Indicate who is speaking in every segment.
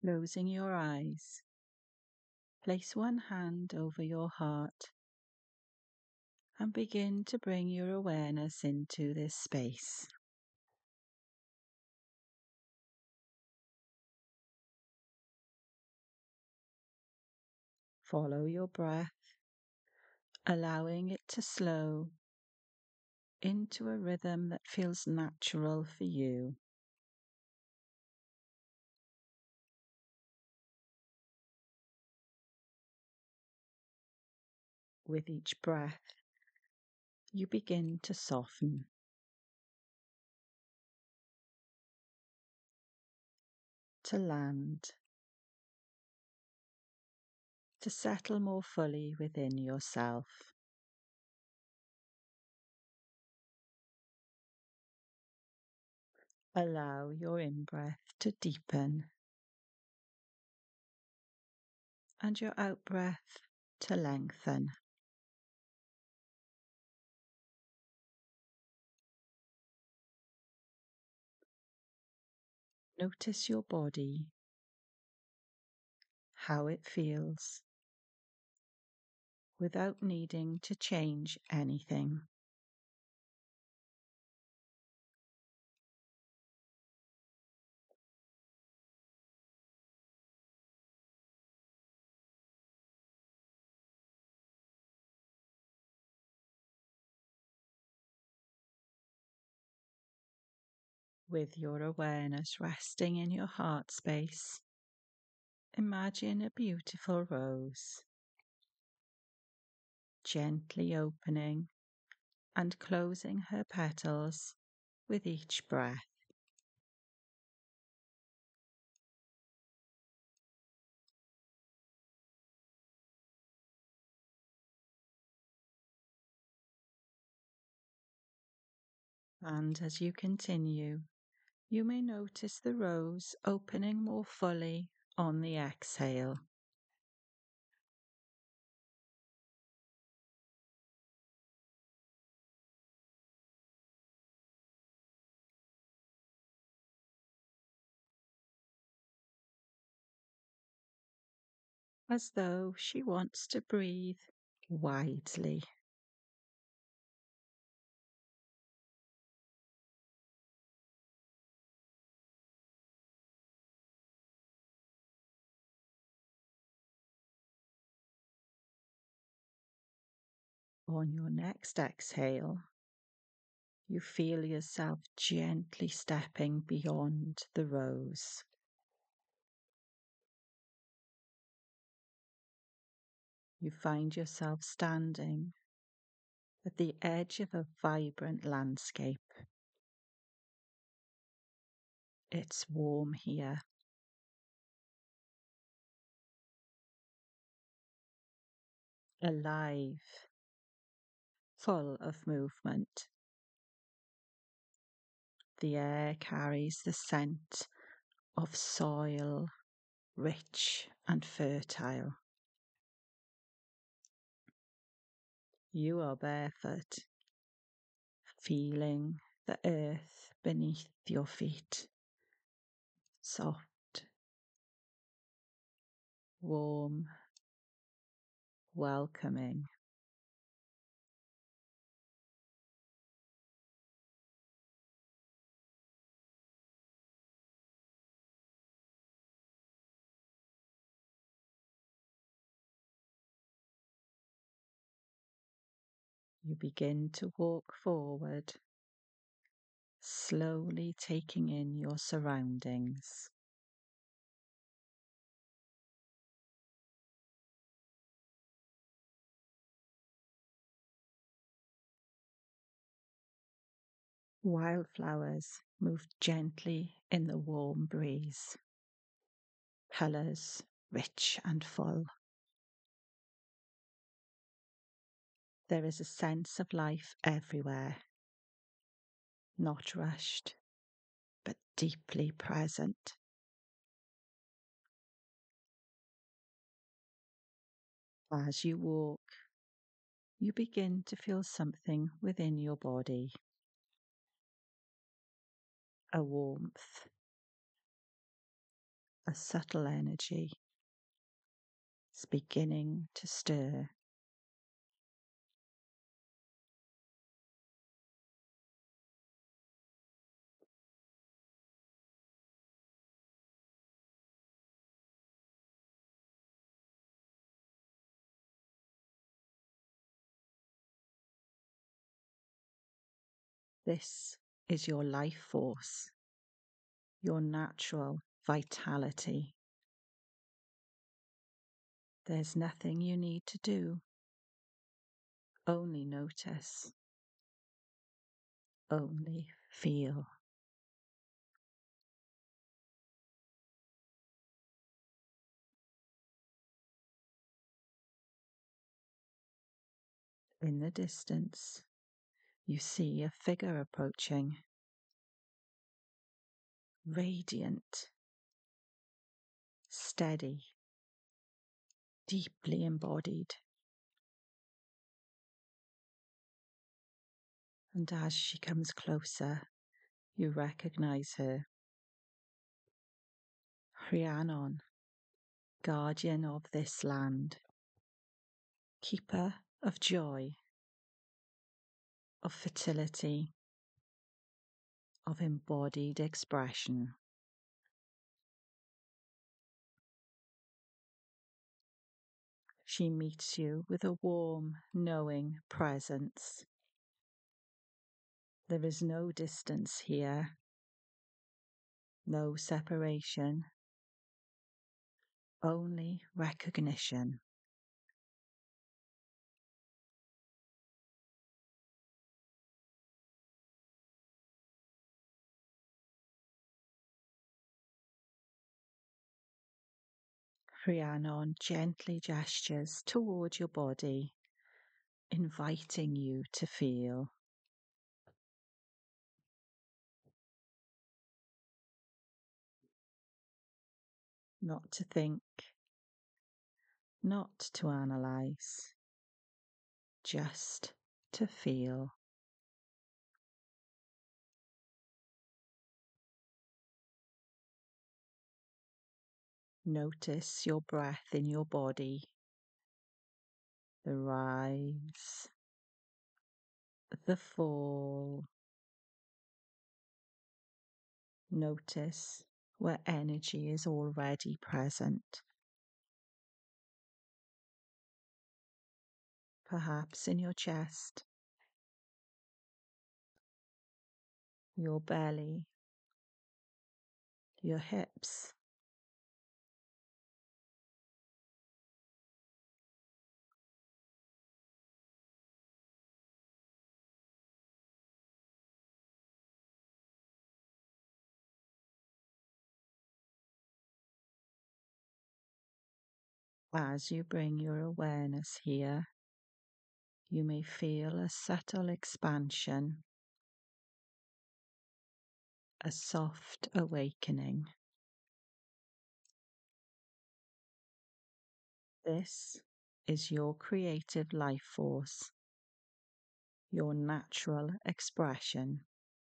Speaker 1: Closing your eyes, place one hand over your heart and begin to bring your awareness into this space. Follow your breath, allowing it to slow into a rhythm that feels natural for you. With each breath, you begin to soften, to land, to settle more fully within yourself. Allow your in-breath to deepen and your out-breath to lengthen. Notice your body, how it feels, without needing to change anything. With your awareness resting in your heart space, imagine a beautiful rose, gently opening and closing her petals with each breath. And as you continue, you may notice the rose opening more fully on the exhale. As though she wants to breathe widely. On your next exhale, you feel yourself gently stepping beyond the rose. You find yourself standing at the edge of a vibrant landscape. It's warm here, alive, full of movement. The air carries the scent of soil, rich and fertile. You are barefoot, feeling the earth beneath your feet. Soft, warm, welcoming. You begin to walk forward, slowly taking in your surroundings. Wildflowers move gently in the warm breeze, colours rich and full. There is a sense of life everywhere, not rushed, but deeply present. As you walk, you begin to feel something within your body, a warmth, a subtle energy is beginning to stir. This is your life force, your natural vitality. There's nothing you need to do, only notice, only feel. In the distance, you see a figure approaching, radiant, steady, deeply embodied. And as she comes closer, you recognize her. Rhiannon, guardian of this land, keeper of joy, of fertility, of embodied expression. She meets you with a warm, knowing presence. There is no distance here, no separation, only recognition. Rhiannon gently gestures toward your body, inviting you to feel. Not to think, not to analyze, just to feel. Notice your breath in your body, the rise, the fall. Notice where energy is already present. Perhaps in your chest, your belly, your hips. As you bring your awareness here, you may feel a subtle expansion, a soft awakening. This is your creative life force, your natural expression.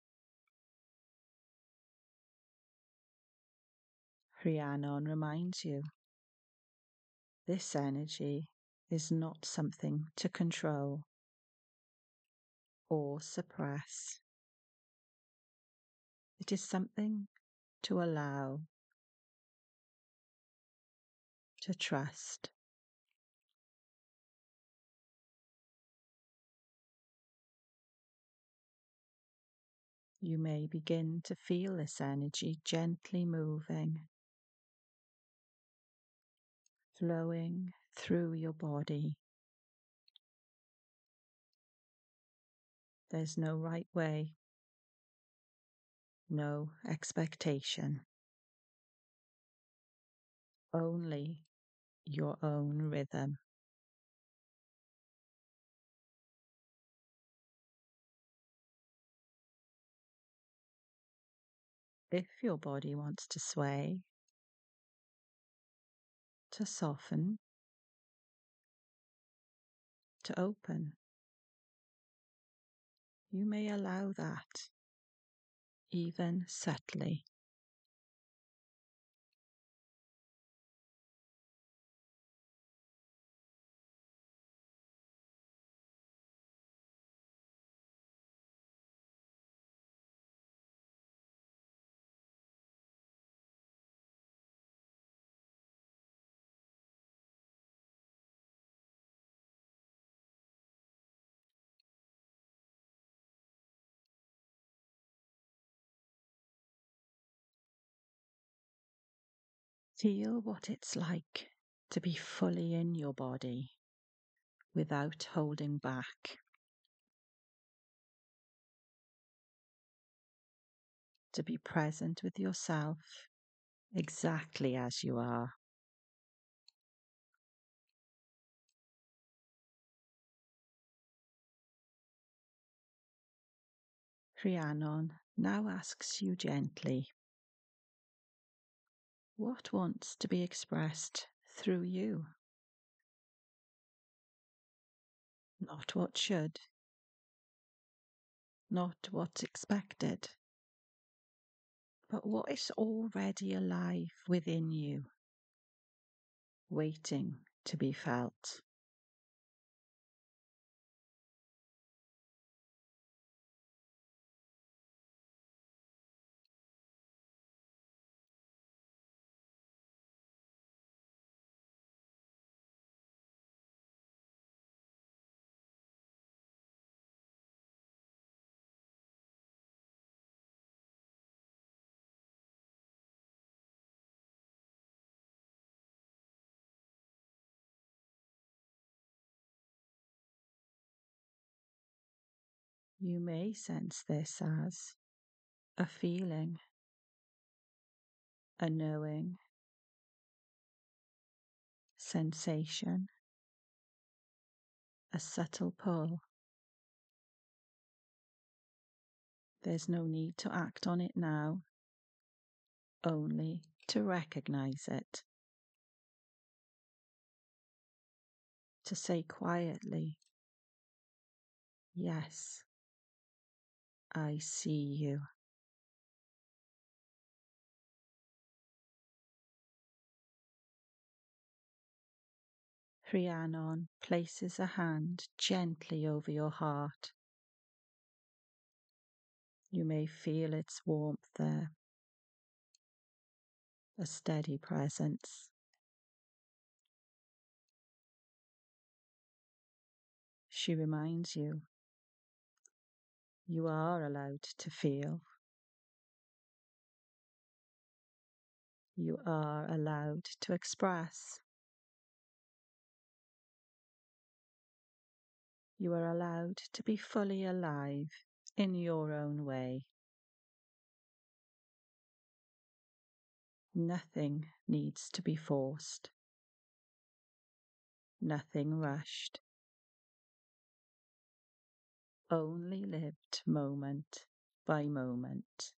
Speaker 1: Rhiannon reminds you this energy is not something to control or suppress. It is something to allow, to trust. You may begin to feel this energy gently moving, flowing through your body. There's no right way, no expectation, only your own rhythm. If your body wants to sway, to soften, to open, you may allow that, even subtly. Feel what it's like to be fully in your body without holding back, to be present with yourself exactly as you are. Rhiannon now asks you gently, what wants to be expressed through you? Not what should, not what's expected, but what is already alive within you, waiting to be felt. You may sense this as a feeling, a knowing, sensation, a subtle pull. There's no need to act on it now, only to recognize it, to say quietly, yes, I see you. Rhiannon places a hand gently over your heart. You may feel its warmth there, a steady presence. She reminds you, you are allowed to feel. You are allowed to express. You are allowed to be fully alive in your own way. Nothing needs to be forced. Nothing rushed. Only lived moment by moment.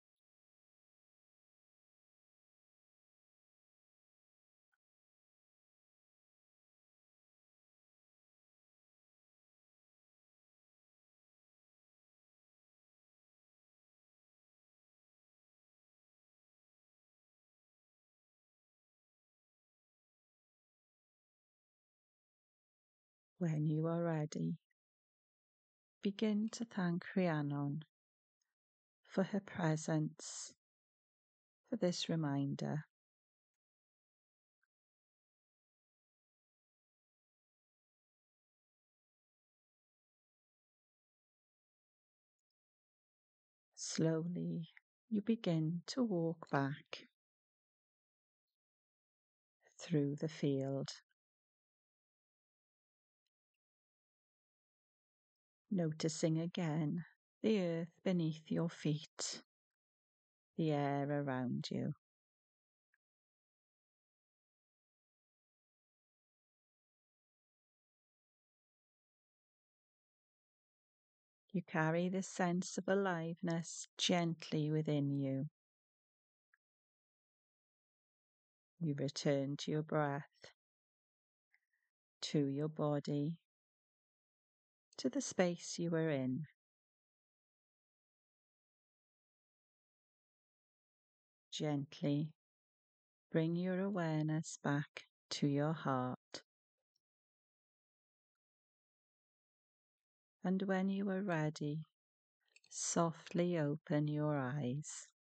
Speaker 1: When you are ready, begin to thank Rhiannon for her presence, for this reminder. Slowly, you begin to walk back through the field, noticing again the earth beneath your feet, the air around you. You carry this sense of aliveness gently within you. You return to your breath, to your body, to the space you were in. Gently bring your awareness back to your heart. And when you are ready, softly open your eyes.